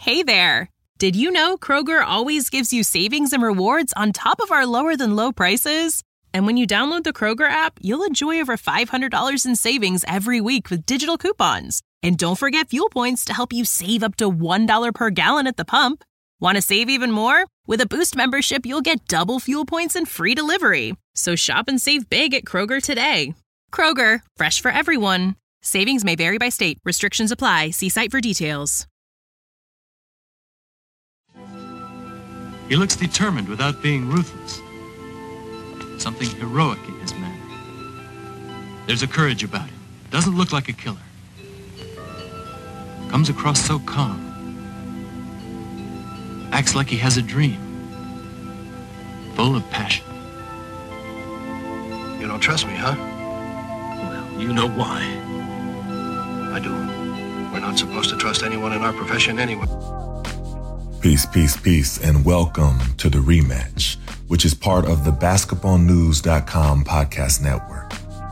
Hey there! Did you know Kroger always gives you savings and rewards on top of our lower-than-low prices? And when you download the Kroger app, you'll enjoy over $500 in savings every week with digital coupons. And don't forget fuel points to help you save up to $1 per gallon at the pump. Want to save even more? With a Boost membership, you'll get double fuel points and free delivery. So shop and save big at Kroger today. Kroger, fresh for everyone. Savings may vary by state. Restrictions apply. See site for details. He looks determined without being ruthless. Something heroic in his manner. There's a courage about him. Doesn't look like a killer. Comes across so calm. Acts like he has a dream. Full of passion. You don't trust me, huh? Well, you know why. I do. We're not supposed to trust anyone in our profession anyway. Peace, peace, peace, and welcome to The Rematch, which is part of the BasketballNews.com podcast network.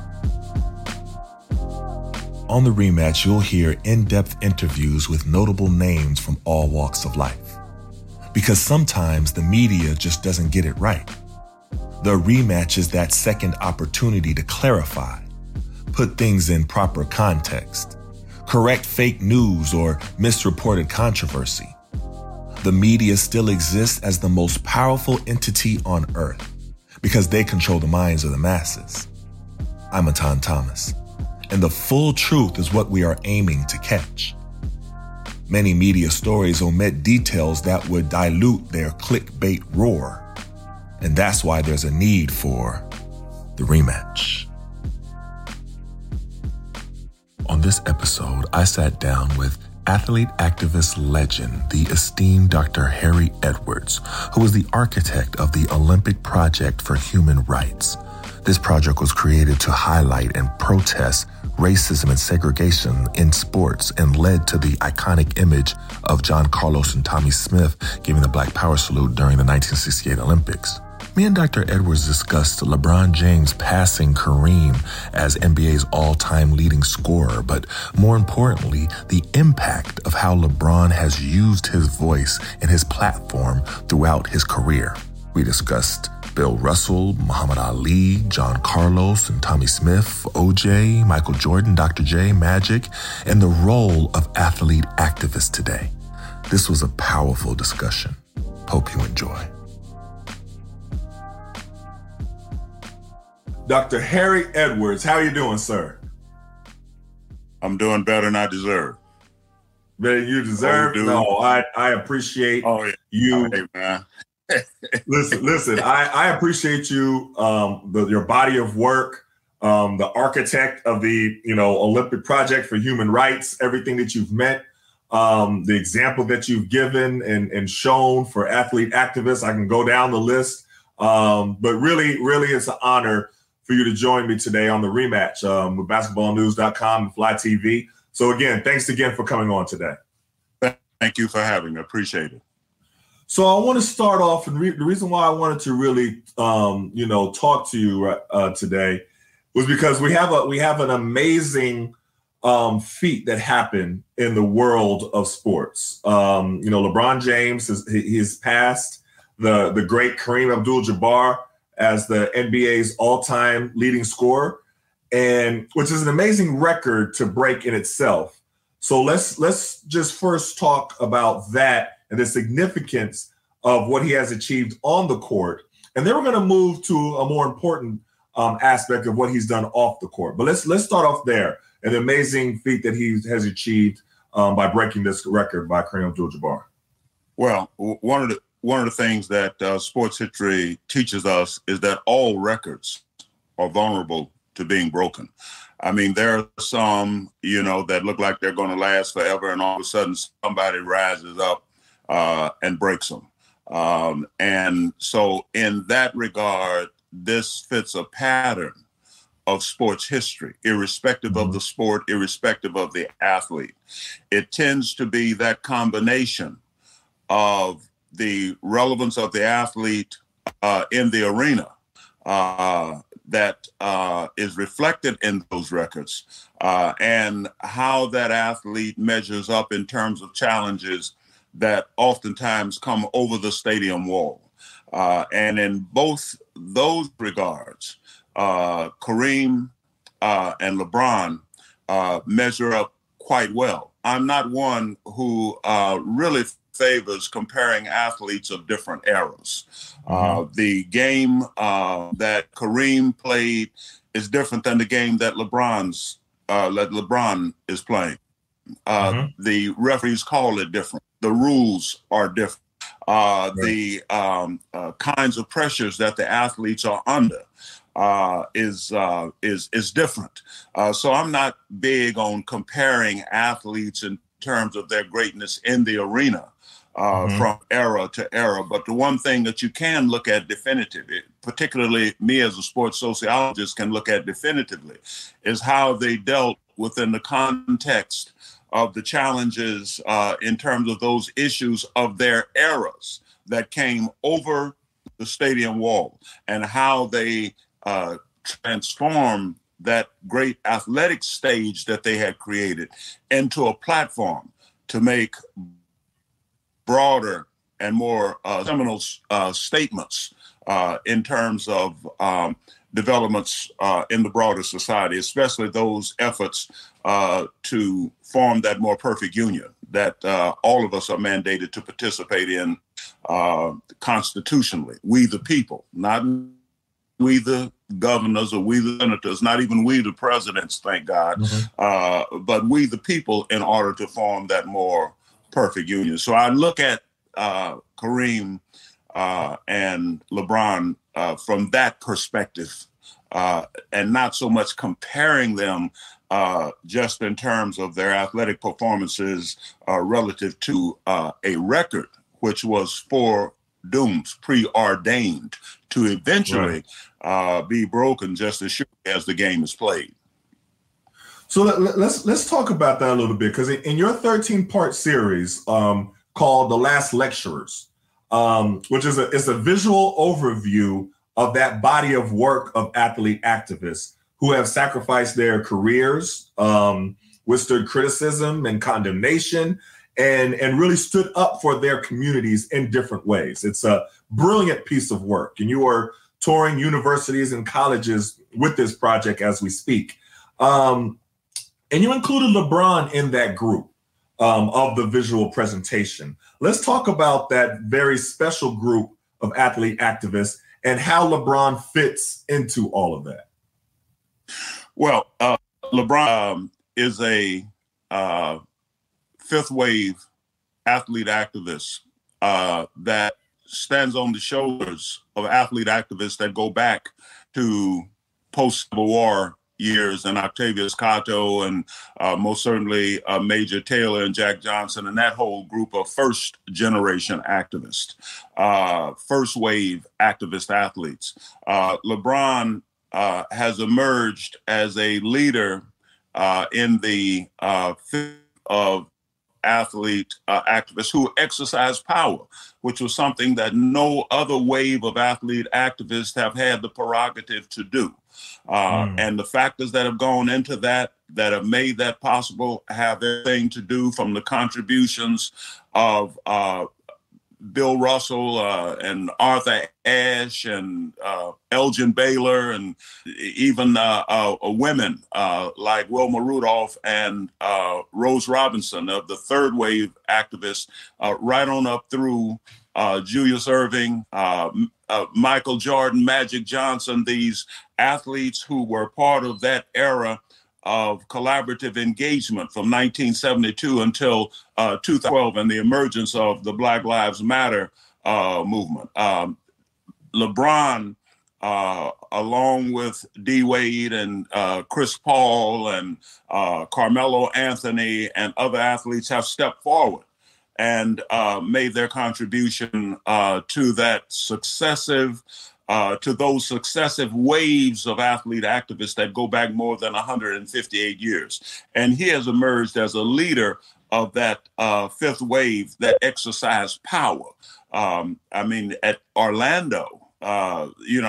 On The Rematch, you'll hear in-depth interviews with notable names from all walks of life. Because sometimes the media just doesn't get it right. The Rematch is that second opportunity to clarify, put things in proper context, correct fake news or misreported controversy. The media still exists as the most powerful entity on earth because they control the minds of the masses. I'm Matan Thomas, and the full truth is what we are aiming to catch. Many media stories omit details that would dilute their clickbait roar, and that's why there's a need for the rematch. On this episode, I sat down with athlete activist legend, the esteemed Dr. Harry Edwards, who was the architect of the Olympic Project for Human Rights. This project was created to highlight and protest racism and segregation in sports and led to the iconic image of John Carlos and Tommie Smith giving the Black Power salute during the 1968 Olympics. Me and Dr. Edwards discussed LeBron James passing Kareem as NBA's all-time leading scorer, but more importantly, the impact of how LeBron has used his voice and his platform throughout his career. We discussed Bill Russell, Muhammad Ali, John Carlos and Tommie Smith, OJ, Michael Jordan, Dr. J, Magic, and the role of athlete activists today. This was a powerful discussion. Hope you enjoy. Dr. Harry Edwards, how are you doing, sir? I'm doing better than I deserve. Better than you deserve? No, I appreciate you. Hey, man. listen, I appreciate you, your body of work, the architect of the Olympic Project for Human Rights, everything that you've meant, the example that you've given and shown for athlete activists. I can go down the list, but really, it's an honor for you to join me today on The Rematch with BasketballNews.com and Fly TV. So again, thanks again for coming on today. Thank you for having me. Appreciate it. So I want to start off, and the reason why I wanted to really, talk to you today was because we have an amazing feat that happened in the world of sports. LeBron James has passed the great Kareem Abdul-Jabbar as the NBA's all-time leading scorer, and which is an amazing record to break in itself. So let's just first talk about that and the significance of what he has achieved on the court, and then we're going to move to a more important aspect of what he's done off the court. But let's start off there, an amazing feat that he has achieved by breaking this record by Kareem Abdul-Jabbar. Well, one of the things that sports history teaches us is that all records are vulnerable to being broken. I mean, there are some, that look like they're going to last forever, and all of a sudden somebody rises up and breaks them. And so in that regard, this fits a pattern of sports history, irrespective of the sport, irrespective of the athlete. It tends to be that combination of the relevance of the athlete in the arena that is reflected in those records, and how that athlete measures up in terms of challenges that oftentimes come over the stadium wall. And in both those regards, Kareem and LeBron measure up quite well. I'm not one who really favors comparing athletes of different eras. The game that Kareem played is different than the game that LeBron is playing. The referees call it different. The rules are different. The kinds of pressures that the athletes are under is different. So I'm not big on comparing athletes in terms of their greatness in the arena from era to era. But the one thing that you can look at definitively, particularly me as a sports sociologist can look at definitively, is how they dealt within the context of the challenges in terms of those issues of their eras that came over the stadium wall, and how they transformed that great athletic stage that they had created into a platform to make broader and more seminal statements in terms of developments in the broader society, especially those efforts to form that more perfect union that all of us are mandated to participate in constitutionally. We the people, not we the governors or we the senators, not even we the presidents, thank God, but we the people in order to form that more perfect union. So I look at Kareem and LeBron from that perspective, and not so much comparing them just in terms of their athletic performances relative to a record, which was foredoomed, preordained to eventually be broken just as surely as the game is played. So let's talk about that a little bit, because in your 13-part series called The Last Lecturers, which is a visual overview of that body of work of athlete activists who have sacrificed their careers, withstood criticism and condemnation, and really stood up for their communities in different ways. It's a brilliant piece of work, and you are touring universities and colleges with this project as we speak. And you included LeBron in that group of the visual presentation. Let's talk about that very special group of athlete activists and how LeBron fits into all of that. Well, LeBron is a fifth wave athlete activist that stands on the shoulders of athlete activists that go back to post-Civil War years, and Octavius Cato, and most certainly Major Taylor and Jack Johnson, and that whole group of first generation activists, first wave activist athletes. LeBron has emerged as a leader in the of athlete activists who exercise power, which was something that no other wave of athlete activists have had the prerogative to do. And the factors that have gone into that have made that possible, have everything to do from the contributions of Bill Russell and Arthur Ashe and Elgin Baylor, and even women like Wilma Rudolph and Rose Robinson of the third wave activists, right on up through Julius Erving, Michael Jordan, Magic Johnson, these athletes who were part of that era of collaborative engagement from 1972 until 2012 and the emergence of the Black Lives Matter movement. LeBron, along with D. Wade and Chris Paul and Carmelo Anthony and other athletes, have stepped forward and made their contribution to that successive to those successive waves of athlete activists that go back more than 158 years. And he has emerged as a leader of that fifth wave that exercised power. I mean, at Orlando, you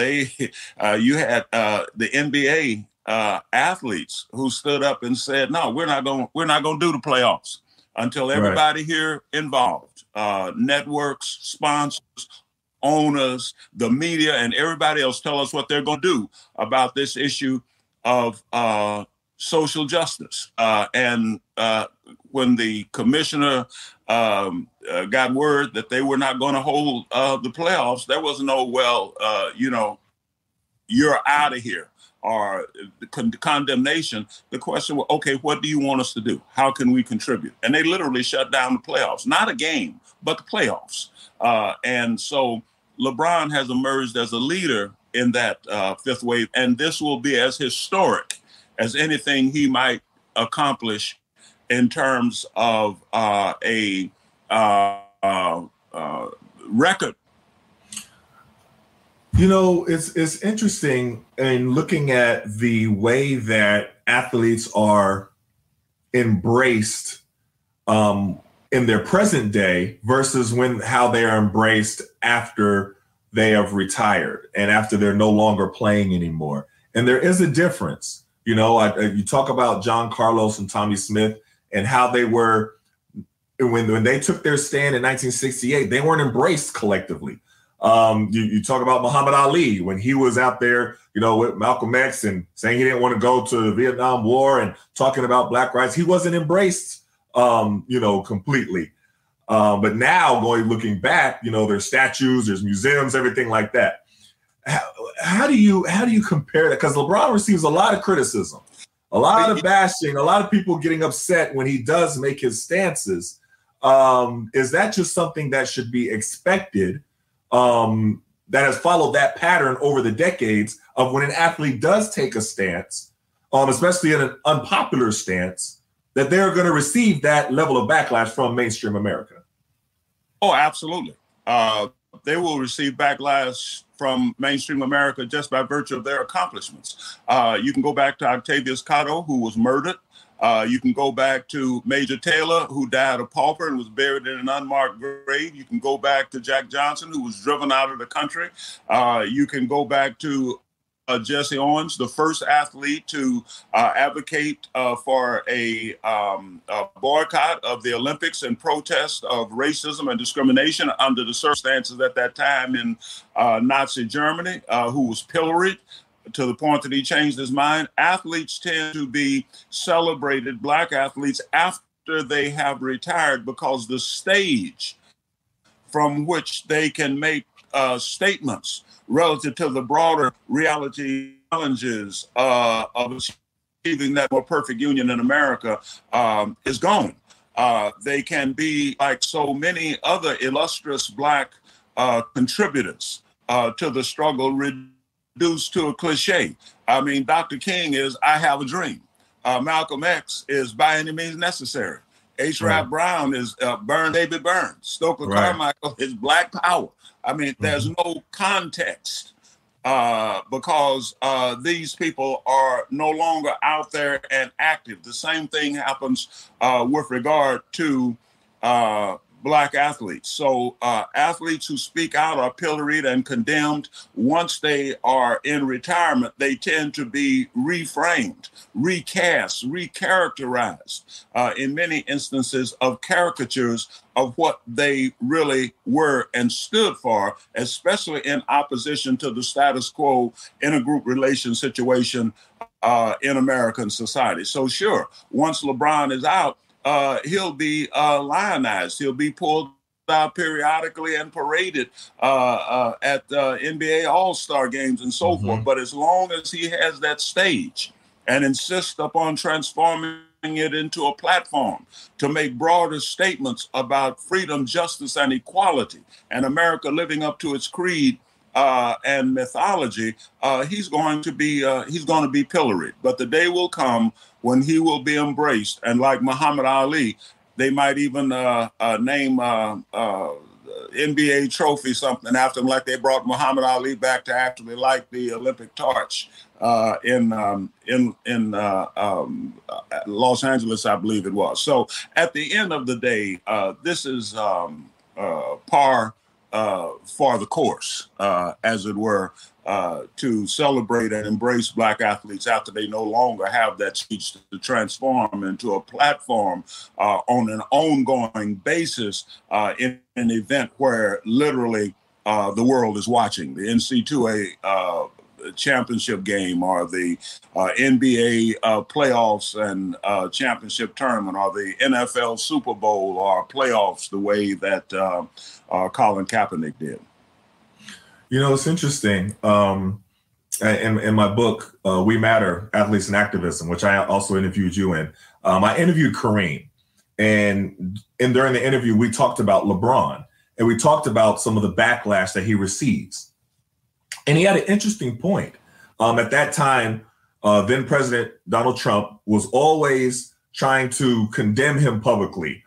had the NBA athletes who stood up and said, "No, we're not going to do the playoffs. until everybody here involved, networks, sponsors, owners, the media, and everybody else tell us what they're going to do about this issue of social justice. And when the commissioner got word that they were not going to hold the playoffs, there was no, you're out of here, or condemnation. The question was, okay, what do you want us to do? How can we contribute? And they literally shut down the playoffs, not a game, but the playoffs. And so LeBron has emerged as a leader in that fifth wave, and this will be as historic as anything he might accomplish in terms of a record. You know, it's interesting in looking at the way that athletes are embraced in their present day versus how they are embraced after they have retired and after they're no longer playing anymore. And there is a difference. You know, you talk about John Carlos and Tommy Smith and how they were when they took their stand in 1968, they weren't embraced collectively. You talk about Muhammad Ali when he was out there, with Malcolm X and saying he didn't want to go to the Vietnam War and talking about black rights. He wasn't embraced, completely. But now looking back, there's statues, there's museums, everything like that. How do you compare that? Because LeBron receives a lot of criticism, a lot of bashing, a lot of people getting upset when he does make his stances. Is that just something that should be expected? That has followed that pattern over the decades of when an athlete does take a stance, especially in an unpopular stance, that they're going to receive that level of backlash from mainstream America. Oh, absolutely. They will receive backlash from mainstream America just by virtue of their accomplishments. You can go back to Octavius Cotto, who was murdered. You can go back to Major Taylor, who died a pauper and was buried in an unmarked grave. You can go back to Jack Johnson, who was driven out of the country. You can go back to Jesse Owens, the first athlete to advocate for a boycott of the Olympics in protest of racism and discrimination under the circumstances at that time in Nazi Germany, who was pilloried to the point that he changed his mind. Athletes tend to be celebrated, black athletes, after they have retired, because the stage from which they can make statements relative to the broader reality challenges of achieving that more perfect union in America is gone. They can be, like so many other illustrious black contributors to the struggle, reduced to a cliche. I mean, Dr. King is "I Have a Dream." Malcolm X is "By Any Means Necessary." H. Rap Brown is "Burn Baby Burn." Stokely Carmichael is "Black Power." I mean, there's no context because these people are no longer out there and active. The same thing happens with regard to black athletes. So athletes who speak out are pilloried and condemned. Once they are in retirement, they tend to be reframed, recast, recharacterized in many instances of caricatures of what they really were and stood for, especially in opposition to the status quo intergroup relation situation in American society. So sure, once LeBron is out, he'll be lionized. He'll be pulled out periodically and paraded at NBA All-Star games and so forth. But as long as he has that stage and insists upon transforming it into a platform to make broader statements about freedom, justice, and equality, and America living up to its creed and mythology, he's going to be pilloried. But the day will come when he will be embraced, and like Muhammad Ali, they might even name NBA trophy something after him, like they brought Muhammad Ali back to actually light the Olympic torch in Los Angeles, I believe it was. So at the end of the day, this is par for the course, as it were, to celebrate and embrace Black athletes after they no longer have that speech, to transform into a platform on an ongoing basis in an event where literally the world is watching. The NCAA championship game, or the NBA playoffs and championship tournament, or the NFL Super Bowl or playoffs, the way that Colin Kaepernick did. You know, it's interesting. In my book, We Matter, Athletes and Activism, which I also interviewed you in, I interviewed Kareem. And during the interview, we talked about LeBron, and we talked about some of the backlash that he receives. And he had an interesting point. At that time, then President Donald Trump was always trying to condemn him publicly,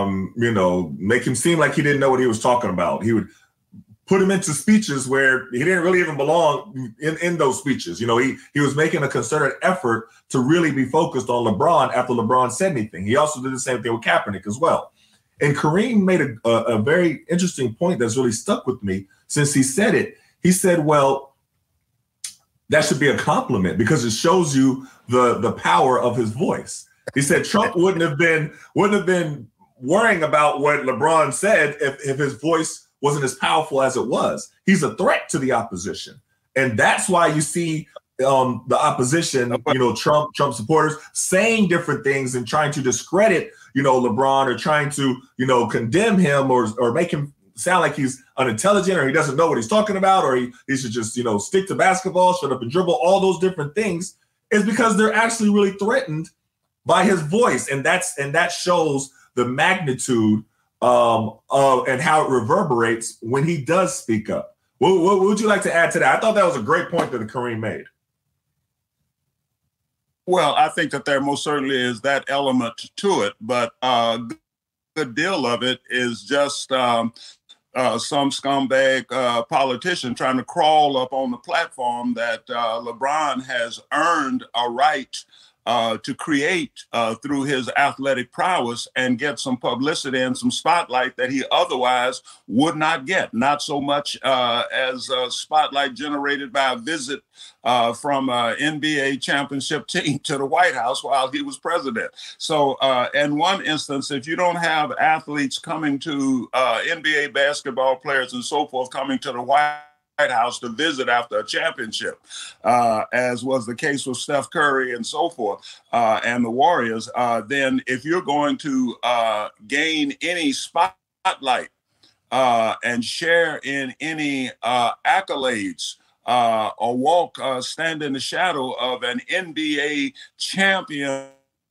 make him seem like he didn't know what he was talking about. He would put him into speeches where he didn't really even belong in those speeches. You know, he was making a concerted effort to really be focused on LeBron after LeBron said anything. He also did the same thing with Kaepernick as well. And Kareem made a very interesting point that's really stuck with me since he said it. He said, well, that should be a compliment because it shows you the power of his voice. He said Trump wouldn't have been worrying about what LeBron said if his voice wasn't as powerful as it was. He's a threat to the opposition. And that's why you see the opposition, Trump supporters saying different things and trying to discredit, LeBron, or trying to, condemn him or make him sound like he's unintelligent or he doesn't know what he's talking about, or he should just, stick to basketball, shut up and dribble, all those different things, is because they're actually really threatened by his voice. And that shows the magnitude and how it reverberates when he does speak up. What would you like to add to that? I thought that was a great point that Kareem made. Well, I think that there most certainly is that element to it, but a good deal of it is just some scumbag politician trying to crawl up on the platform that LeBron has earned a right to create through his athletic prowess and get some publicity and some spotlight that he otherwise would not get. Not so much as a spotlight generated by a visit from an NBA championship team to the White House while he was president. So in one instance, if you don't have athletes coming to NBA basketball players and so forth coming to the White House to visit after a championship, as was the case with Steph Curry and so forth, and the Warriors, then if you're going to gain any spotlight and share in any accolades or stand in the shadow of an NBA champion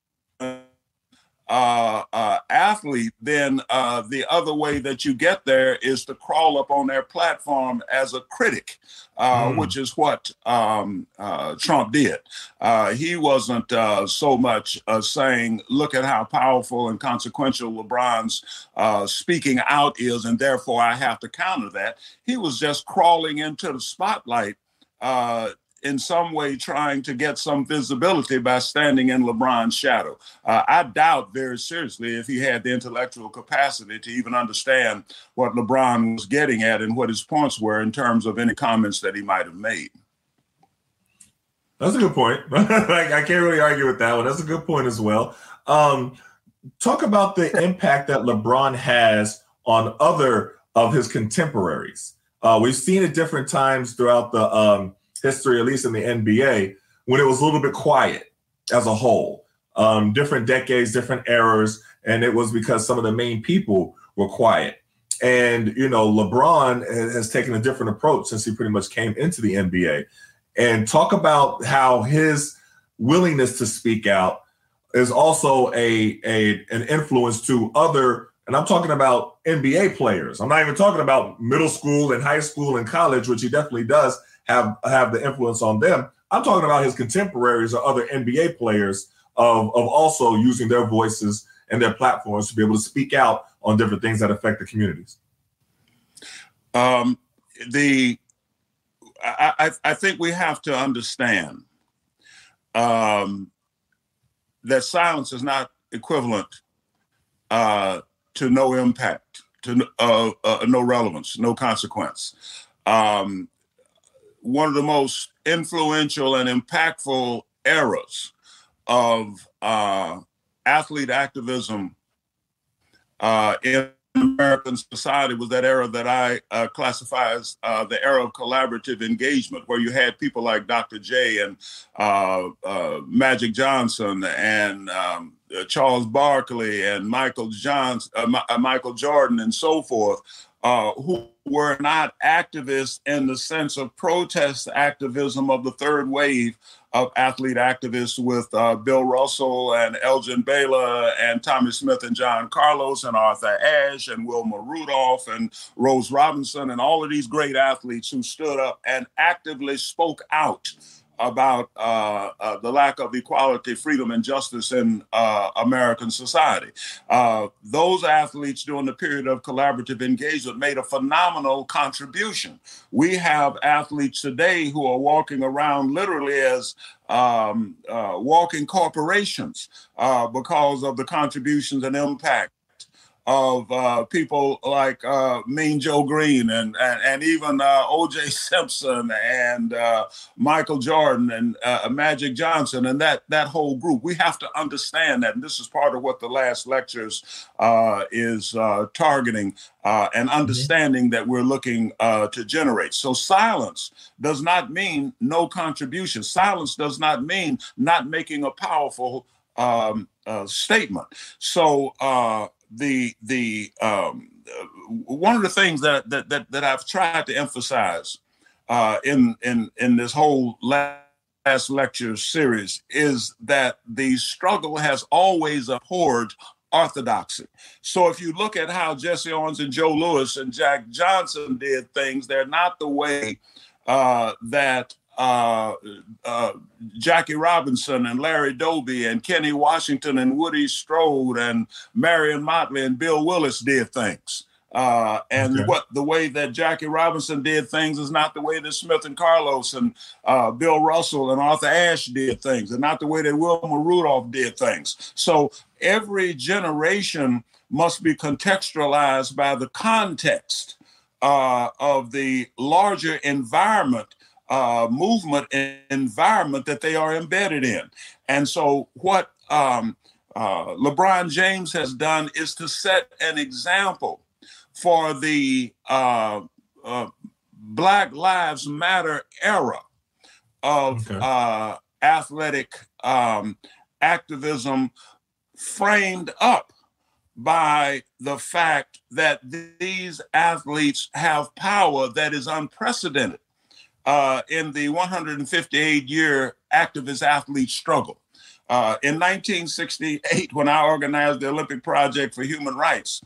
athlete, then the other way that you get there is to crawl up on their platform as a critic, which is what Trump did. He wasn't so much saying, look at how powerful and consequential LeBron's speaking out is, and therefore I have to counter that. He was just crawling into the spotlight in some way trying to get some visibility by standing in LeBron's shadow. I doubt very seriously if he had the intellectual capacity to even understand what LeBron was getting at and what his points were in terms of any comments that he might have made. That's a good point. I can't really argue with that one. That's a good point as well. Talk about the impact that LeBron has on other of his contemporaries. We've seen it different times throughout the history, at least in the NBA, when it was a little bit quiet as a whole. Different decades, different eras, and it was because some of the main people were quiet. And, LeBron has taken a different approach since he pretty much came into the NBA. And talk about how his willingness to speak out is also an influence to other, and I'm talking about NBA players. I'm not even talking about middle school and high school and college, which he definitely does have the influence on them. I'm talking about his contemporaries or other NBA players of also using their voices and their platforms to be able to speak out on different things that affect the communities. I think we have to understand that silence is not equivalent to no impact, to no relevance, no consequence. One of the most influential and impactful eras of athlete activism in American society was that era that I classify as the era of collaborative engagement, where you had people like Dr. J and Magic Johnson and Charles Barkley and Michael Jordan and so forth, who were not activists in the sense of protest activism of the third wave of athlete activists with Bill Russell and Elgin Baylor and Tommy Smith and John Carlos and Arthur Ashe and Wilma Rudolph and Rose Robinson and all of these great athletes who stood up and actively spoke out about the lack of equality, freedom, and justice in American society. Those athletes during the period of collaborative engagement made a phenomenal contribution. We have athletes today who are walking around literally as walking corporations because of the contributions and impact of people like Mean Joe Green and even O.J. Simpson and Michael Jordan and Magic Johnson and that whole group. We have to understand that, and this is part of what the last lectures is targeting and understanding that we're looking to generate. So silence does not mean no contribution. Silence does not mean not making a powerful statement. So one of the things that I've tried to emphasize in this whole last lecture series is that the struggle has always abhorred orthodoxy. So if you look at how Jesse Owens and Joe Louis and Jack Johnson did things, they're not the way that Jackie Robinson and Larry Doby and Kenny Washington and Woody Strode and Marion Motley and Bill Willis did things. The way that Jackie Robinson did things is not the way that Smith and Carlos and Bill Russell and Arthur Ashe did things, and not the way that Wilma Rudolph did things. So every generation must be contextualized by the context of the larger environment, movement and environment that they are embedded in. And so what LeBron James has done is to set an example for the Black Lives Matter era of athletic activism, framed up by the fact that these athletes have power that is unprecedented in the 158-year activist athlete struggle. In 1968, when I organized the Olympic Project for Human Rights,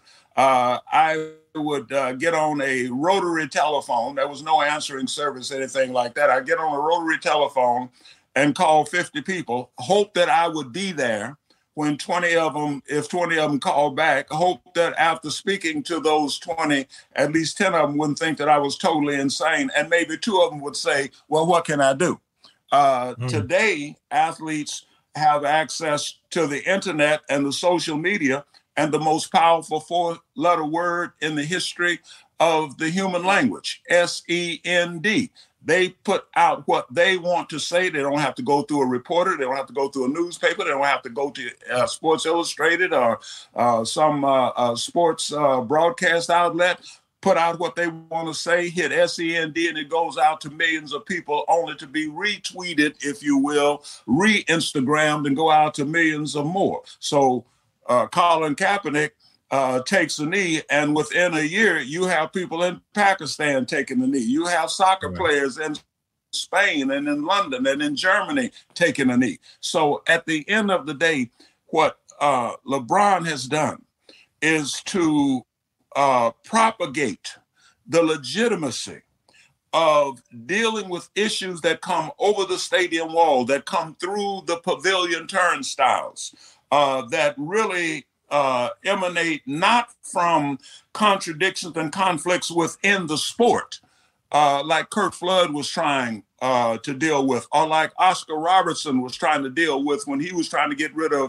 I would get on a rotary telephone. There was no answering service, anything like that. I'd get on a rotary telephone and call 50 people, hope that I would be there when 20 of them, if 20 of them called back, hope that after speaking to those 20, at least 10 of them wouldn't think that I was totally insane. And maybe 2 of them would say, well, what can I do? Today, athletes have access to the internet and the social media and the most powerful 4-letter word in the history of the human language, SEND. They put out what they want to say. They don't have to go through a reporter. They don't have to go through a newspaper. They don't have to go to Sports Illustrated or some sports broadcast outlet. Put out what they want to say, hit SEND, and it goes out to millions of people, only to be retweeted, if you will, re-Instagrammed, and go out to millions of more. So Colin Kaepernick takes a knee, and within a year, you have people in Pakistan taking the knee. You have soccer players in Spain and in London and in Germany taking a knee. So at the end of the day, what LeBron has done is to propagate the legitimacy of dealing with issues that come over the stadium wall, that come through the pavilion turnstiles, that really emanate not from contradictions and conflicts within the sport, like Curt Flood was trying to deal with, or like Oscar Robertson was trying to deal with when he was trying to get rid of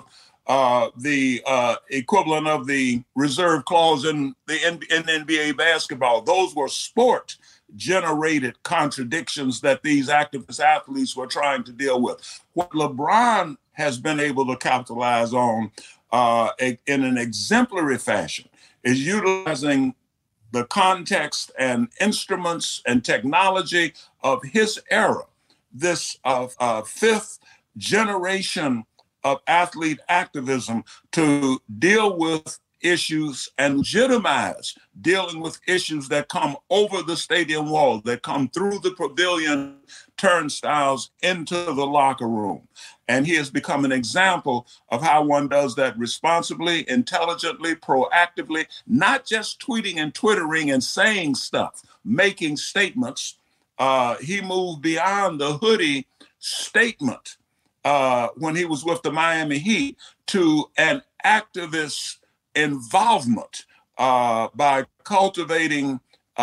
the equivalent of the reserve clause in NBA basketball. Those were sport-generated contradictions that these activist athletes were trying to deal with. What LeBron has been able to capitalize on in an exemplary fashion is utilizing the context and instruments and technology of his era, this fifth generation of athlete activism, to deal with issues and legitimize dealing with issues that come over the stadium wall, that come through the pavilion turnstiles into the locker room. And he has become an example of how one does that responsibly, intelligently, proactively, not just tweeting and twittering and saying stuff, making statements. He moved beyond the hoodie statement when he was with the Miami Heat to an activist involvement by cultivating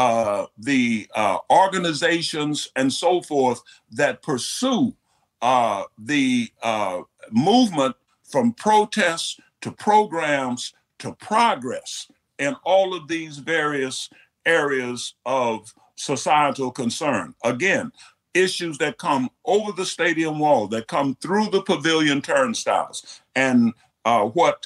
the organizations and so forth that pursue the movement from protests to programs to progress in all of these various areas of societal concern. Again, issues that come over the stadium wall, that come through the pavilion turnstiles. And what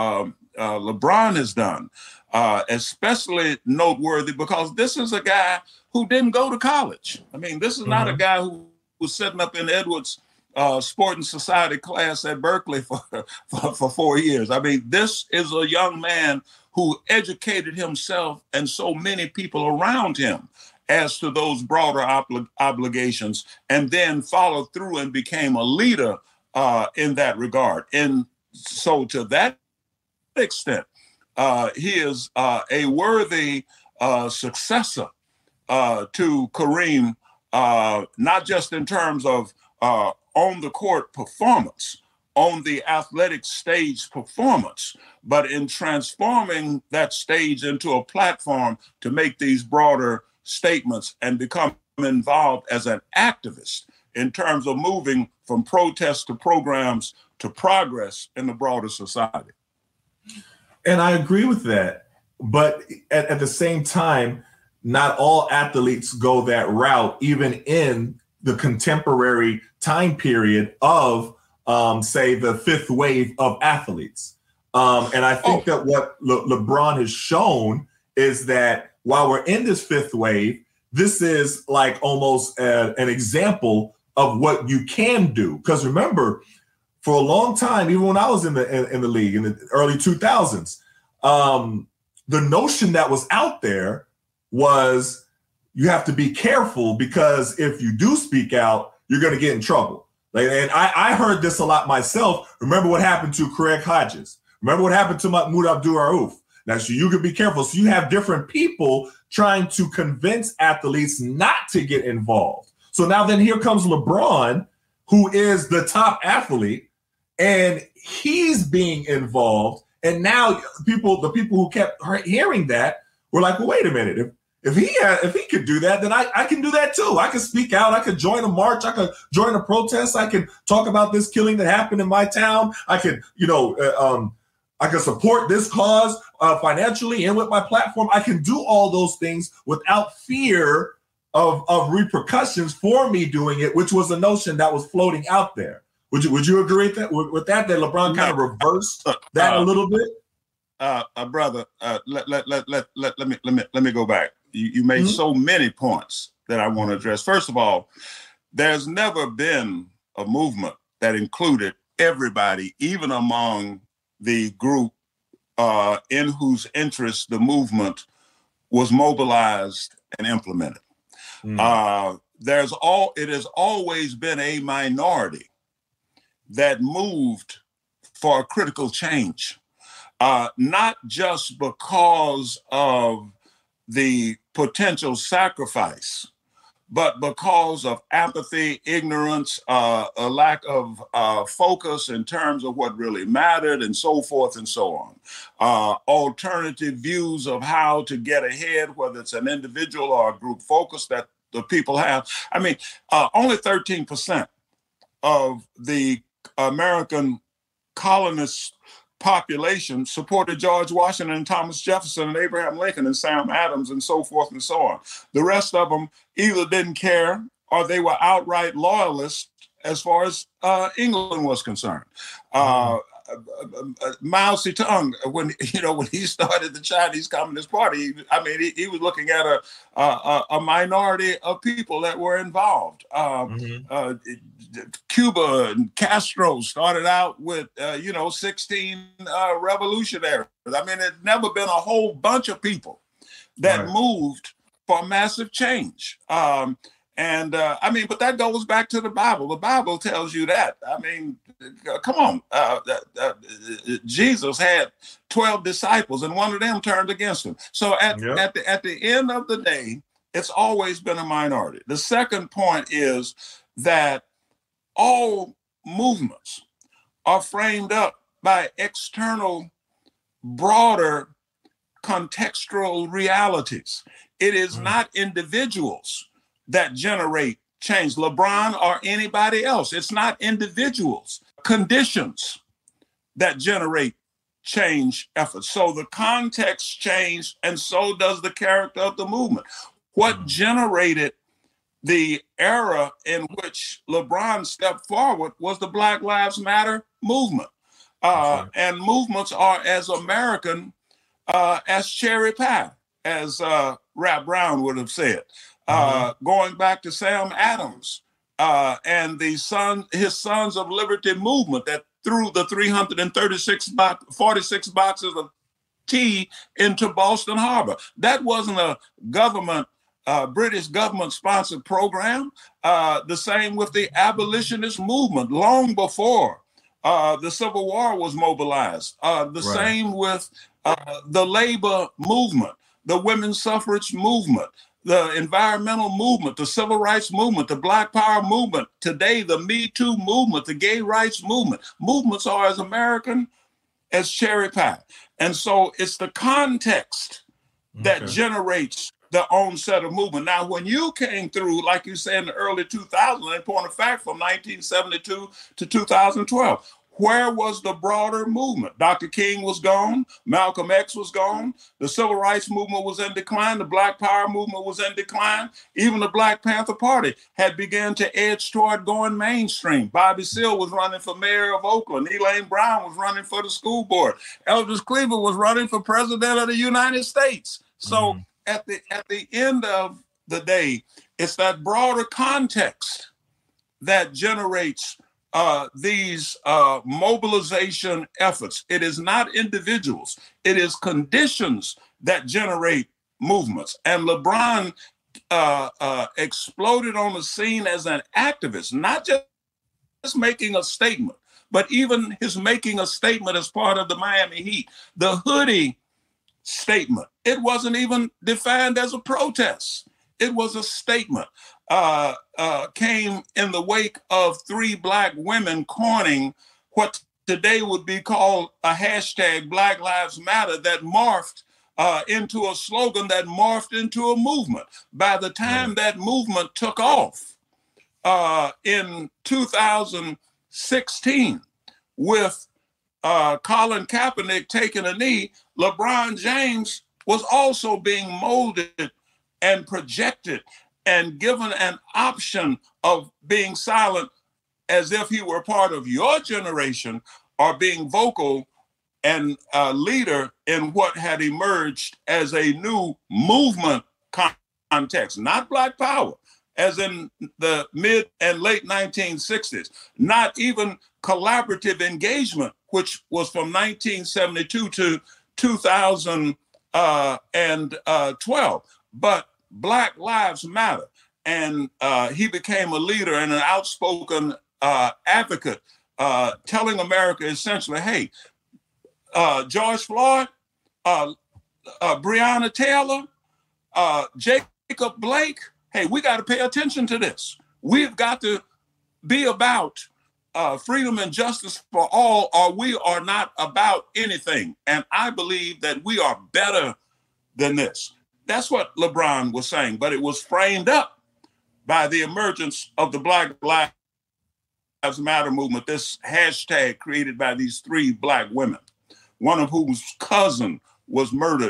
LeBron has done, especially noteworthy because this is a guy who didn't go to college. I mean, this is not a guy who was sitting up in Edwards Sport and Society class at Berkeley for 4 years. I mean, this is a young man who educated himself and so many people around him as to those broader obligations, and then followed through and became a leader in that regard. And so to that extent, he is a worthy successor to Kareem, not just in terms of on the court performance, on the athletic stage performance, but in transforming that stage into a platform to make these broader statements and become involved as an activist in terms of moving from protests to programs to progress in the broader society. And I agree with that. But at the same time, not all athletes go that route, even in the contemporary time period of, say, the fifth wave of athletes. And I think that what LeBron has shown is that while we're in this fifth wave, this is like almost an example of what you can do. Because remember, for a long time, even when I was in the league in the early 2000s, the notion that was out there was you have to be careful because if you do speak out, you're going to get in trouble. And I heard this a lot myself. Remember what happened to Craig Hodges. Remember what happened to Mahmoud Abdul-Rauf. Now, so you can be careful. So you have different people trying to convince athletes not to get involved. So now then here comes LeBron, who is the top athlete, and he's being involved. And now the people who kept hearing that were like, well, wait a minute. If he could do that, then I can do that too. I can speak out. I could join a march. I could join a protest. I can talk about this killing that happened in my town. I could, I can support this cause financially and with my platform. I can do all those things without fear of repercussions for me doing it, which was a notion that was floating out there. Would you agree with that LeBron kind of reversed that a little bit? Brother, let me go back. You made so many points that I want to address. First of all, there's never been a movement that included everybody, even among the group in whose interest the movement was mobilized and implemented. It has always been a minority that moved for a critical change, not just because of the potential sacrifice, but because of apathy, ignorance, a lack of focus in terms of what really mattered, and so forth and so on. Alternative views of how to get ahead, whether it's an individual or a group focus that the people have. I mean, only 13% of the American colonists population supported George Washington and Thomas Jefferson and Abraham Lincoln and Sam Adams and so forth and so on. The rest of them either didn't care or they were outright loyalists as far as England was concerned. Mao Zedong, when he started the Chinese Communist Party, he was looking at a minority of people that were involved. Cuba and Castro started out with 16 revolutionaries. There's never been a whole bunch of people that moved for massive change. But that goes back to the Bible. The Bible tells you that. Come on. Jesus had 12 disciples, and one of them turned against him. So at the end of the day, it's always been a minority. The second point is that all movements are framed up by external, broader contextual realities. It is not individuals that generate change. LeBron or anybody else. It's not individuals, conditions that generate change efforts. So the context changed, and so does the character of the movement. What generated the era in which LeBron stepped forward was the Black Lives Matter movement. And movements are as American as cherry pie, as Rap Brown would have said. Going back to Sam Adams and his Sons of Liberty movement that threw the 46 boxes of tea into Boston Harbor. That wasn't a British government-sponsored program. The same with the abolitionist movement long before the Civil War was mobilized. Same with the labor movement, the women's suffrage movement, the environmental movement, the civil rights movement, the Black Power movement, today the Me Too movement, the gay rights movement. Movements are as American as cherry pie. And so it's the context that generates their own set of movement. Now, when you came through, like you said, in the early 2000s, in point of fact, from 1972 to 2012, where was the broader movement? Dr. King was gone. Malcolm X was gone. The civil rights movement was in decline. The Black Power movement was in decline. Even the Black Panther Party had begun to edge toward going mainstream. Bobby Seale was running for mayor of Oakland. Elaine Brown was running for the school board. Elvis Cleaver was running for president of the United States. So at the end of the day, it's that broader context that generates these mobilization efforts. It is not individuals. It is conditions that generate movements. And LeBron exploded on the scene as an activist, not just making a statement, but even his making a statement as part of the Miami Heat. The hoodie statement, it wasn't even defined as a protest. It was a statement. Came in the wake of 3 Black women coining what today would be called a hashtag Black Lives Matter that morphed into a slogan that morphed into a movement. By the time that movement took off in 2016 with Colin Kaepernick taking a knee, LeBron James was also being molded and projected and given an option of being silent as if he were part of your generation or being vocal and a leader in what had emerged as a new movement context, not Black Power, as in the mid and late 1960s, not even collaborative engagement, which was from 1972 to 2012, but Black Lives Matter. And he became a leader and an outspoken advocate, telling America essentially, hey, George Floyd, Breonna Taylor, Jacob Blake, hey, we got to pay attention to this. We've got to be about freedom and justice for all, or we are not about anything. And I believe that we are better than this. That's what LeBron was saying, but it was framed up by the emergence of the Black Lives Matter movement, this hashtag created by these 3 Black women. one of whose cousin was murdered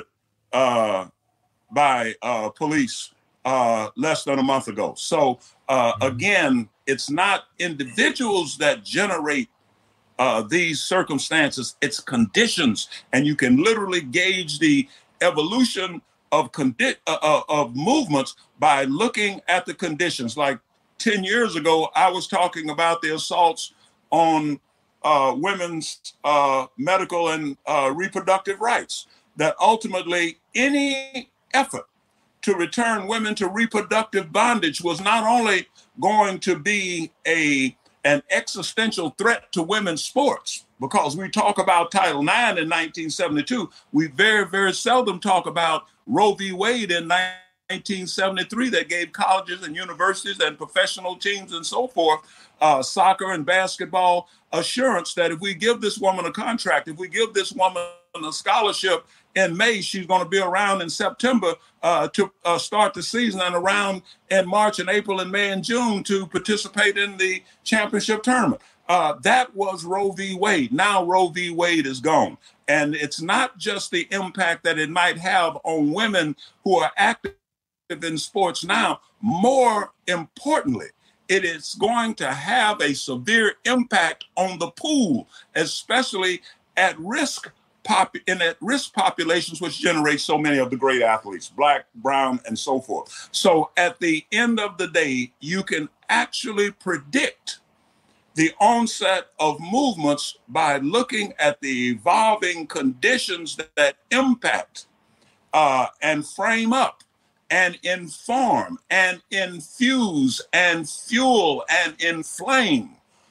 by police less than a month ago. So again, it's not individuals that generate these circumstances, it's conditions, and you can literally gauge the evolution of movements by looking at the conditions. Like 10 years ago, I was talking about the assaults on women's medical and reproductive rights, that ultimately any effort to return women to reproductive bondage was not only going to be an existential threat to women's sports, because we talk about Title IX in 1972. We very, very seldom talk about Roe v. Wade in 1973 that gave colleges and universities and professional teams and so forth, soccer and basketball, assurance that if we give this woman a contract, if we give this woman a scholarship in May, she's going to be around in September to start the season, and around in March and April and May and June to participate in the championship tournament. That was Roe v. Wade. Now Roe v. Wade is gone. And it's not just the impact that it might have on women who are active in sports now. More importantly, it is going to have a severe impact on the pool, especially at risk populations, which generate so many of the great athletes, Black, brown, and so forth. So at the end of the day, you can actually predict the onset of movements by looking at the evolving conditions that impact and frame up and inform and infuse and fuel and inflame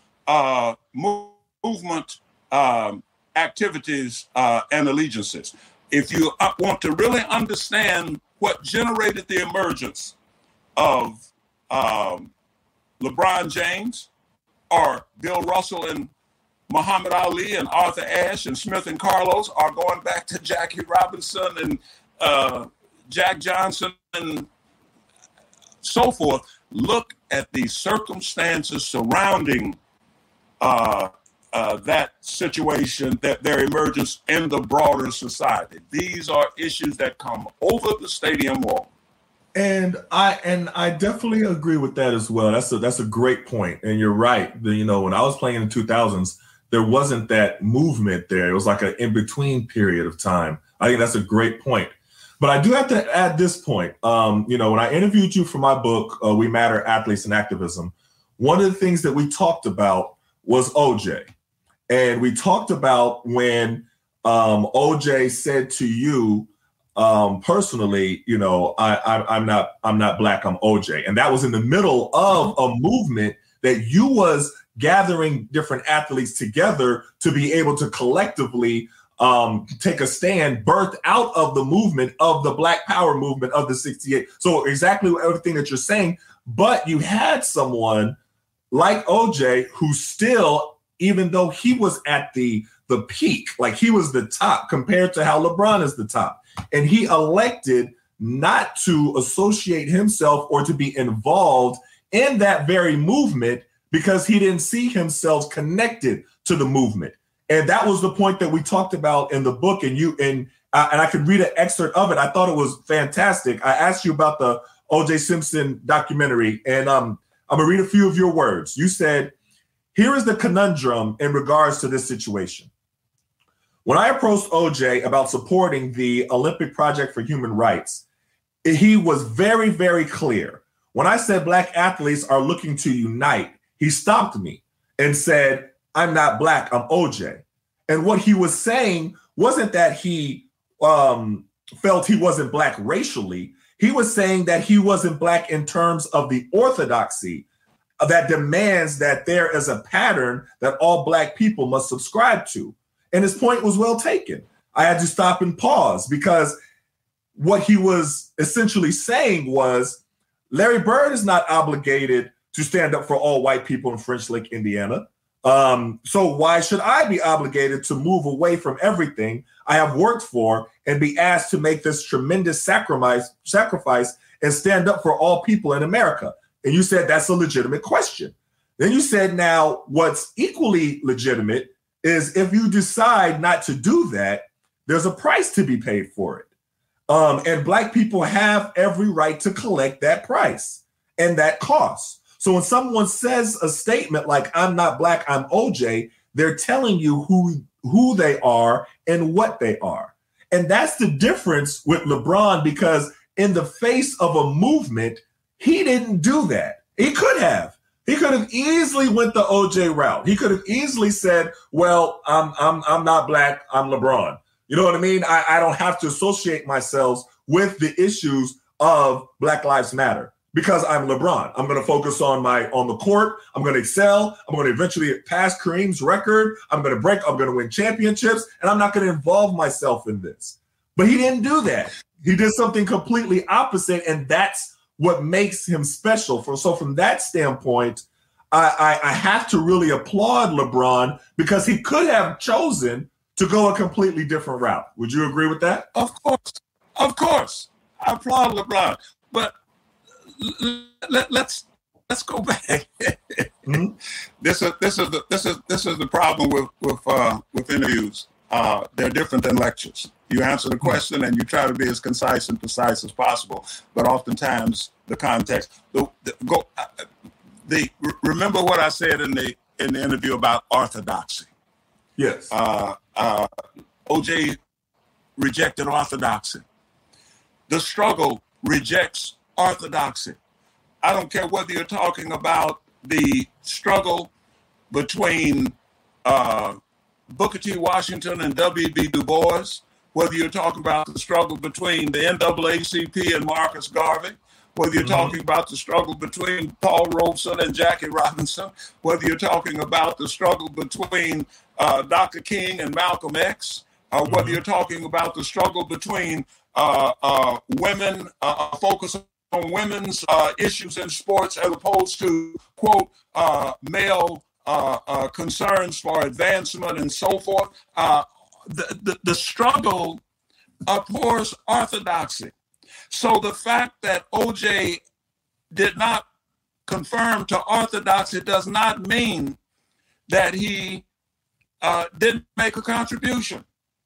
movement activities and allegiances. If you want to really understand what generated the emergence of LeBron James or Bill Russell and Muhammad Ali and Arthur Ashe and Smith and Carlos, are going back to Jackie Robinson and Jack Johnson and so forth, look at the circumstances surrounding that situation, that their emergence in the broader society. These are issues that come over the stadium wall. And I definitely agree with that as well. That's a great point. And you're right. When I was playing in the 2000s, there wasn't that movement there. It was like an in-between period of time. I think that's a great point. But I do have to add this point. When I interviewed you for my book, We Matter, Athletes and Activism, one of the things that we talked about was OJ. And we talked about when OJ said to you personally, I'm not Black, I'm OJ. And that was in the middle of a movement that you was gathering different athletes together to be able to collectively take a stand, birthed out of the movement of the Black Power movement of the 68. So exactly everything that you're saying, but you had someone like OJ who still, even though he was at the peak, like he was the top compared to how LeBron is the top, and he elected not to associate himself or to be involved in that very movement because he didn't see himself connected to the movement. And that was the point that we talked about in the book. And I could read an excerpt of it. I thought it was fantastic. I asked you about the O.J. Simpson documentary, and I'm going to read a few of your words. You said, "Here is the conundrum in regards to this situation. When I approached O.J. about supporting the Olympic Project for Human Rights, he was very, very clear. When I said Black athletes are looking to unite, he stopped me and said, 'I'm not Black, I'm OJ.' And what he was saying wasn't that he felt he wasn't Black racially. He was saying that he wasn't Black in terms of the orthodoxy that demands that there is a pattern that all Black people must subscribe to." And his point was well taken. I had to stop and pause because what he was essentially saying was Larry Bird is not obligated to stand up for all white people in French Lick, Indiana. So why should I be obligated to move away from everything I have worked for and be asked to make this tremendous sacrifice and stand up for all people in America? And you said that's a legitimate question. Then you said, now what's equally legitimate is if you decide not to do that, there's a price to be paid for it. And Black people have every right to collect that price and that cost. So when someone says a statement like, I'm not Black, I'm OJ, they're telling you who they are and what they are. And that's the difference with LeBron, because in the face of a movement, he didn't do that. He could have. He could have easily went the OJ route. He could have easily said, well, I'm not Black, I'm LeBron. You know what I mean? I don't have to associate myself with the issues of Black Lives Matter because I'm LeBron. I'm going to focus on the court. I'm going to excel. I'm going to eventually pass Kareem's record. I'm going to win championships, and I'm not going to involve myself in this. But he didn't do that. He did something completely opposite, and that's what makes him special. So from that standpoint, I have to really applaud LeBron because he could have chosen to go a completely different route. Would you agree with that? Of course. I applaud LeBron, but let's go back. Mm-hmm. This is the problem with interviews. They're different than lectures. You answer the question and you try to be as concise and precise as possible, but oftentimes the context. Remember what I said in the interview about orthodoxy. Yes. OJ rejected orthodoxy. The struggle rejects orthodoxy. I don't care whether you're talking about the struggle between Booker T. Washington and W.B. Du Bois, whether you're talking about the struggle between the NAACP and Marcus Garvey, whether you're talking about the struggle between Paul Robeson and Jackie Robinson, whether you're talking about the struggle between Dr. King and Malcolm X, whether you're talking about the struggle between women, focus on women's issues in sports as opposed to, quote, male concerns for advancement and so forth. The struggle abhors orthodoxy. So the fact that OJ did not conform to orthodoxy does not mean that he didn't make a contribution.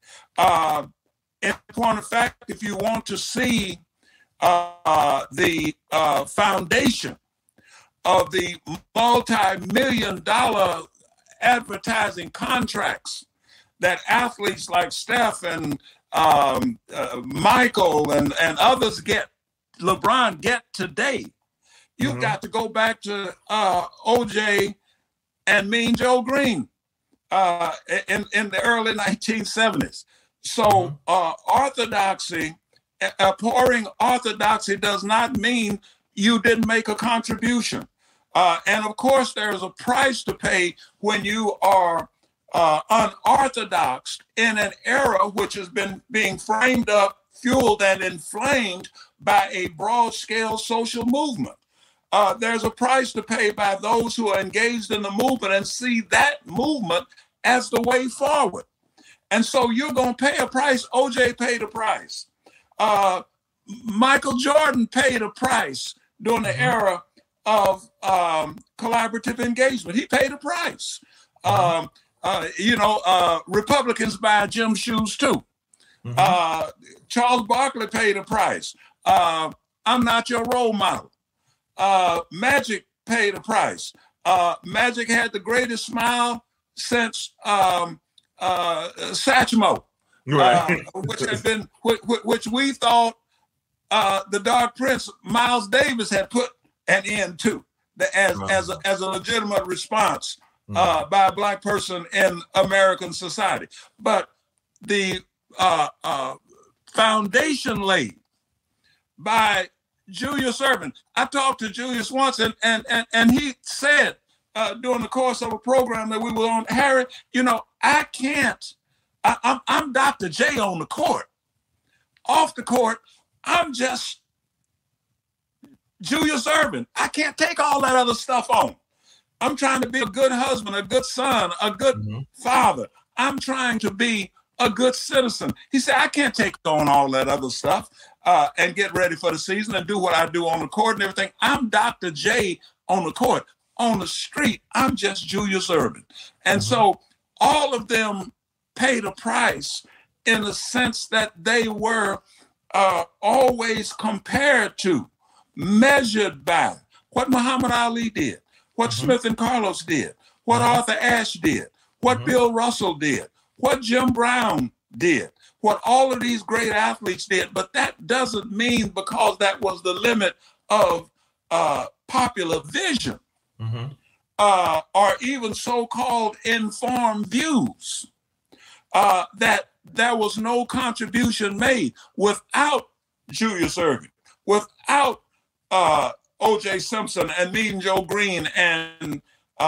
In point of fact, if you want to see the foundation of the multi-million-dollar advertising contracts that athletes like Steph and Michael and others LeBron get today, you've got to go back to OJ and Mean Joe Green in the early 1970s. So orthodoxy, abhorring orthodoxy does not mean you didn't make a contribution. And of course, there's a price to pay when you are unorthodox in an era which has been being framed up, fueled, and inflamed by a broad-scale social movement. There's a price to pay by those who are engaged in the movement and see that movement as the way forward. And so you're going to pay a price. OJ paid a price. Michael Jordan paid a price during the era of collaborative engagement. He paid a price. Republicans buy gym shoes too. Charles Barkley paid a price. I'm not your role model. Magic paid a price. Magic had the greatest smile since Satchmo, right. which we thought the Dark Prince, Miles Davis, had put an end to as a legitimate response by a Black person in American society. But the foundation laid by Julius Erving. I talked to Julius once, and he said during the course of a program that we were on, Harry, I can't. I'm Dr. J on the court. Off the court, I'm just Julius Erving. I can't take all that other stuff on. I'm trying to be a good husband, a good son, a good father. I'm trying to be a good citizen. He said, I can't take on all that other stuff and get ready for the season and do what I do on the court and everything. I'm Dr. J on the court. On the street, I'm just Julius Erving. And so all of them paid a price in the sense that they were always compared to, measured by what Muhammad Ali did, what Smith and Carlos did, what Arthur Ashe did, what Bill Russell did, what Jim Brown did, what all of these great athletes did. But that doesn't mean because that was the limit of popular vision or even so-called informed views, that there was no contribution made. Without Julius Erving, without O.J. Simpson and Mean Joe Green and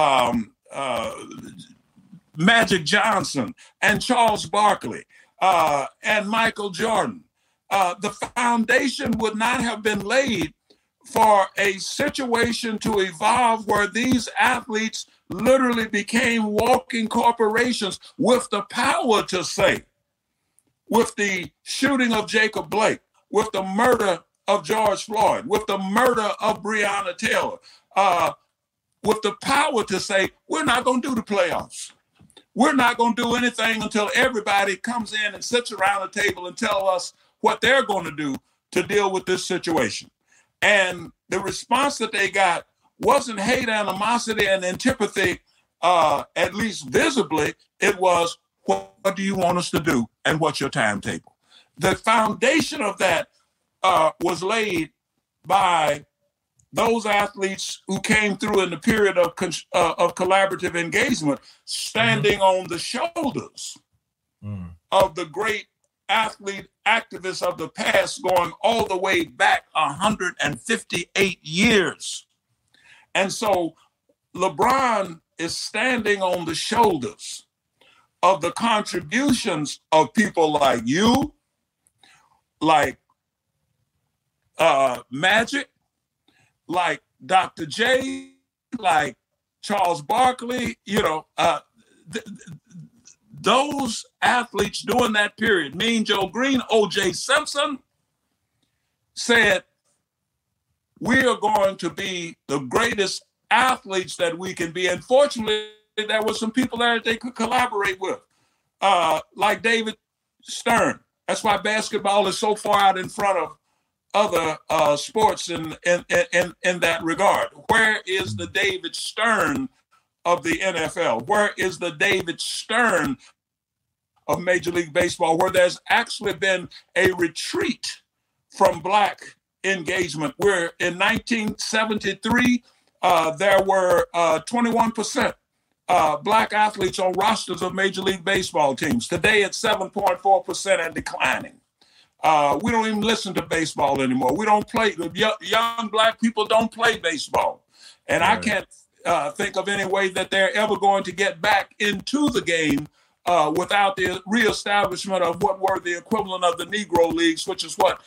Magic Johnson and Charles Barkley and Michael Jordan, the foundation would not have been laid for a situation to evolve where these athletes literally became walking corporations with the power to say, with the shooting of Jacob Blake, with the murder of George Floyd, with the murder of Breonna Taylor, with the power to say, we're not going to do the playoffs. We're not going to do anything until everybody comes in and sits around the table and tell us what they're going to do to deal with this situation. And the response that they got wasn't hate, animosity, and antipathy, at least visibly. It was, what do you want us to do and what's your timetable? The foundation of that was laid by those athletes who came through in the period of collaborative engagement, standing on the shoulders of the great athlete activists of the past, going all the way back 158 years. And so LeBron is standing on the shoulders of the contributions of people like you, like Magic, like Dr. J, like Charles Barkley, those athletes during that period, Mean Joe Green, O.J. Simpson, said, we are going to be the greatest athletes that we can be. And fortunately, there were some people there that they could collaborate with, like David Stern. That's why basketball is so far out in front of other sports in that regard. Where is the David Stern of the NFL? Where is the David Stern of Major League Baseball, where there's actually been a retreat from Black engagement, where in 1973, there were 21% Black athletes on rosters of Major League Baseball teams. Today, it's 7.4% and declining. We don't even listen to baseball anymore. We don't play. Young Black people don't play baseball. And I can't think of any way that they're ever going to get back into the game without the reestablishment of what were the equivalent of the Negro Leagues, which is what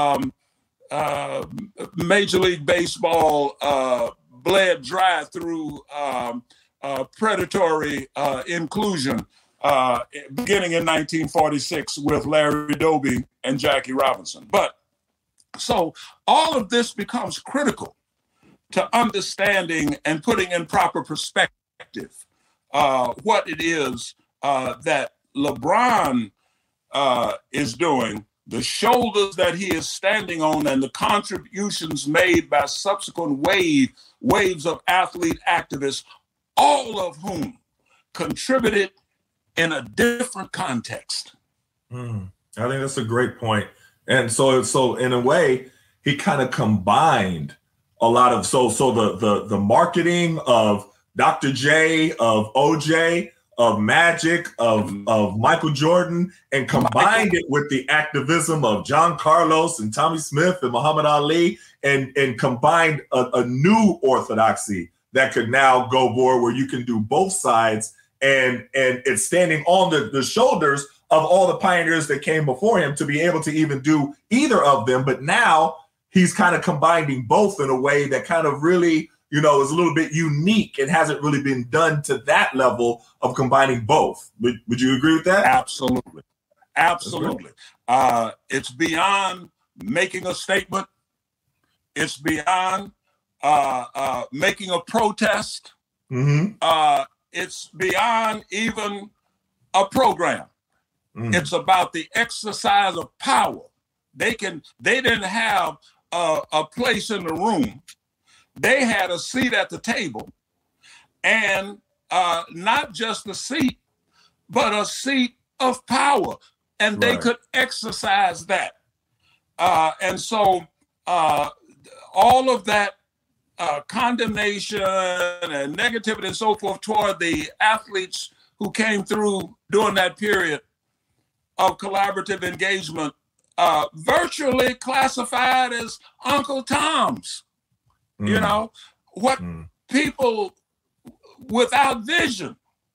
Major League Baseball bled dry through predatory inclusion beginning in 1946 with Larry Doby and Jackie Robinson. But so all of this becomes critical to understanding and putting in proper perspective what it is that LeBron is doing, the shoulders that he is standing on, and the contributions made by subsequent waves of athlete activists, all of whom contributed in a different context. I think that's a great point. And so in a way, he kind of combined a lot of, the marketing of Dr. J, of OJ, of Magic, of Michael Jordan, and combined it with the activism of John Carlos and Tommy Smith and Muhammad Ali, and combined a new orthodoxy that could now go forward, where you can do both sides, and it's standing on the shoulders of all the pioneers that came before him to be able to even do either of them. But now he's kind of combining both in a way that kind of really, is a little bit unique and hasn't really been done to that level of combining both. Would you agree with that? Absolutely. It's beyond making a statement. It's beyond making a protest. it's beyond even a program. It's about the exercise of power. They didn't have a place in the room. They had a seat at the table, and not just a seat, but a seat of power, and they could exercise that. And so all of that condemnation and negativity and so forth toward the athletes who came through during that period of collaborative engagement virtually classified as Uncle Tom's. You know, what people without vision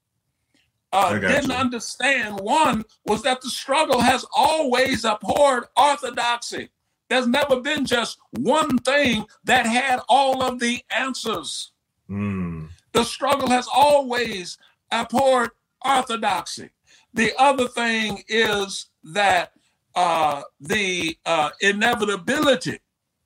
didn't understand, one, was that the struggle has always abhorred orthodoxy. There's never been just one thing that had all of the answers. The struggle has always abhorred orthodoxy. The other thing is that the inevitability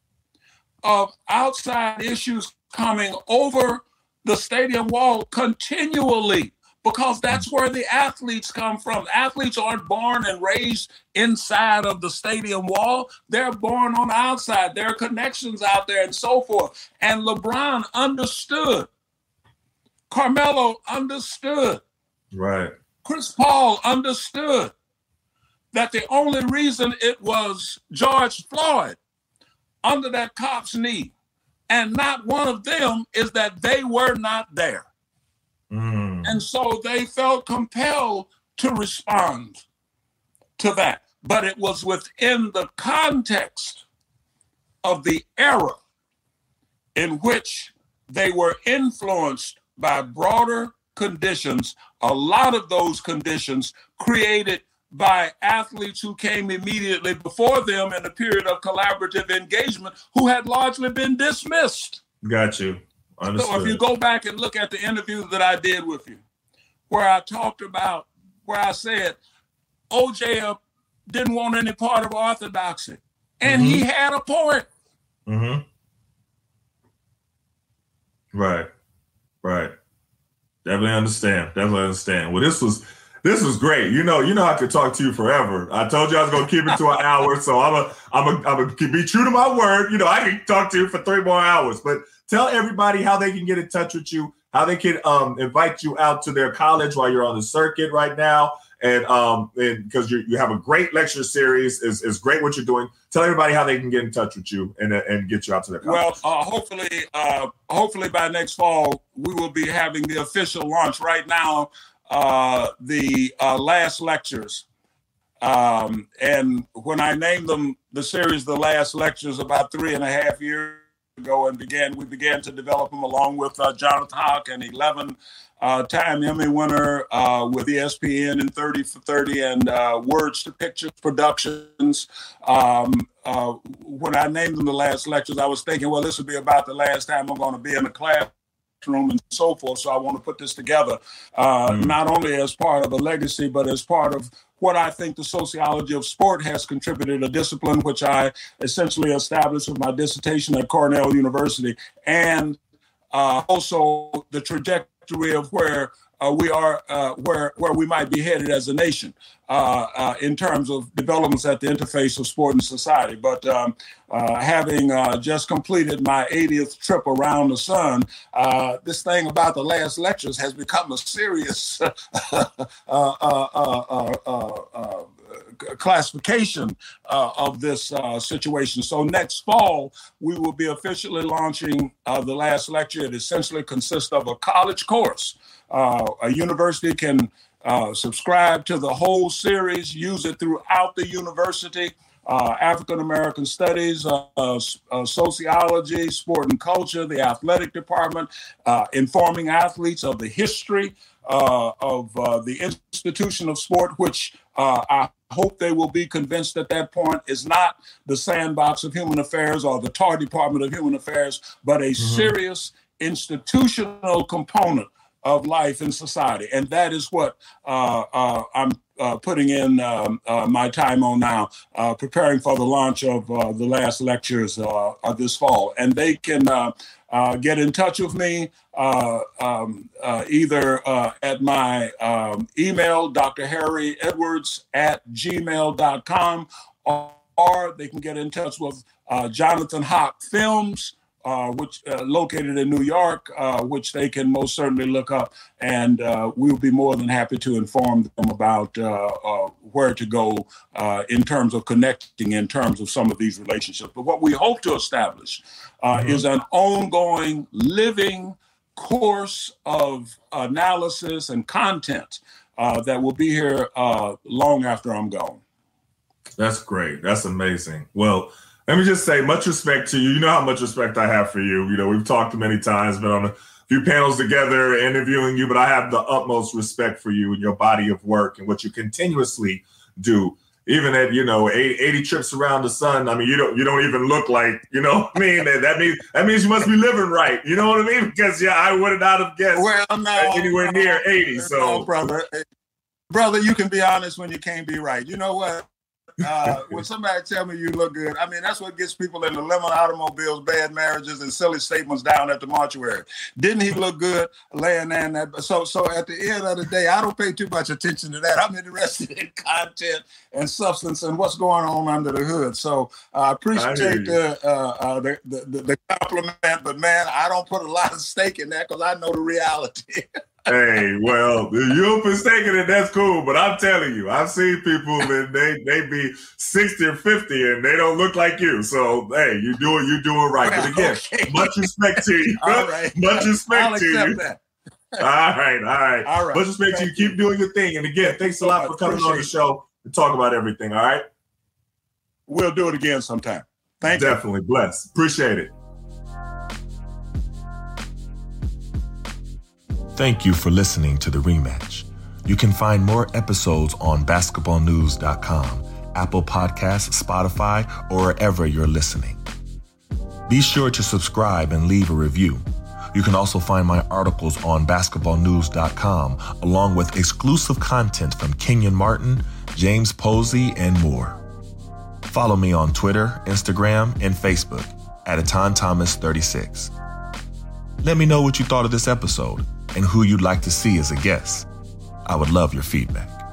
of outside issues coming over the stadium wall continually, because that's where the athletes come from. Athletes aren't born and raised inside of the stadium wall. They're born on the outside. There are connections out there and so forth. And LeBron understood. Carmelo understood. Right. Chris Paul understood that the only reason it was George Floyd under that cop's knee and not one of them is that they were not there. And so they felt compelled to respond to that. But it was within the context of the era in which they were influenced by broader conditions, a lot of those conditions created by athletes who came immediately before them in a period of collaborative engagement who had largely been dismissed. Got you. Understood. So if you go back and look at the interview that I did with you, where I talked about, where I said OJ didn't want any part of orthodoxy, and he had a point. Right. Definitely understand. Well, this was great. You know I could talk to you forever. I told you I was gonna keep it to an hour, so I'm gonna be true to my word. You know, I can talk to you for 3 more hours. But tell everybody how they can get in touch with you, how they can invite you out to their college while you're on the circuit right now, and because you have a great lecture series. Is great what you're doing. Tell everybody how they can get in touch with you and get you out to their college. Well, hopefully by next fall we will be having the official launch. Right now, the last lectures, and when I named them the series, the last lectures, about 3.5 years ago, and we began to develop them along with Jonathan Hawk, an 11-time Emmy winner with ESPN and 30 for 30 and Words to Pictures Productions. When I named them the last lectures, I was thinking, well, this would be about the last time I'm going to be in a classroom and so forth. So I want to put this together, not only as part of a legacy, but as part of what I think the sociology of sport has contributed, a discipline which I essentially established with my dissertation at Cornell University, and also the trajectory of where we are, where we might be headed as a nation in terms of developments at the interface of sport and society. But having just completed my 80th trip around the sun, this thing about the last lectures has become a serious classification of this situation. So next fall, we will be officially launching the last lecture. It essentially consists of a college course. A university can subscribe to the whole series, use it throughout the university. African American Studies, Sociology, Sport and Culture, the Athletic Department, informing athletes of the history of the institution of sport, which I hope they will be convinced at that point is not the sandbox of human affairs or the tar department of human affairs, but a serious institutional component of life in society. And that is what I'm putting in my time on now, preparing for the launch of the last lectures this fall. And they can get in touch with me either at my email, drharryedwards@gmail.com, or they can get in touch with Jonathan Hawk Films, which located in New York, which they can most certainly look up, and we'll be more than happy to inform them about where to go in terms of connecting, in terms of some of these relationships. But what we hope to establish is an ongoing, living course of analysis and content that will be here long after I'm gone. That's great. That's amazing. Well, let me just say much respect to you. You know how much respect I have for you. You know, we've talked many times, been on a few panels together interviewing you, but I have the utmost respect for you and your body of work and what you continuously do. Even at, 80 trips around the sun. I mean, you don't even look like, what I mean? That means you must be living right. You know what I mean? Because I would not have guessed anywhere near 80. So, brother, you can be honest when you can't be right. You know what? When somebody tell me you look good, I mean, that's what gets people in the lemon automobiles, bad marriages, and silly statements down at the mortuary. Didn't he look good laying there in that? So at the end of the day, I don't pay too much attention to that. I'm interested in content and substance and what's going on under the hood. So I appreciate the compliment, but man, I don't put a lot of stake in that because I know the reality. Hey, well, you're mistaken and that's cool, but I'm telling you, I've seen people and they be 60 or 50 and they don't look like you. So, hey, you're doing right. But again, much respect to you. All right. Much respect to you. That. All right. Much respect to you. Keep doing your thing. And again, thanks a lot for coming on the show to talk about everything. All right. We'll do it again sometime. Thank you. Definitely. Bless. Appreciate it. Thank you for listening to The Rematch. You can find more episodes on basketballnews.com, Apple Podcasts, Spotify, or wherever you're listening. Be sure to subscribe and leave a review. You can also find my articles on basketballnews.com, along with exclusive content from Kenyon Martin, James Posey, and more. Follow me on Twitter, Instagram, and Facebook at AtonThomas36. Let me know what you thought of this episode and who you'd like to see as a guest. I would love your feedback.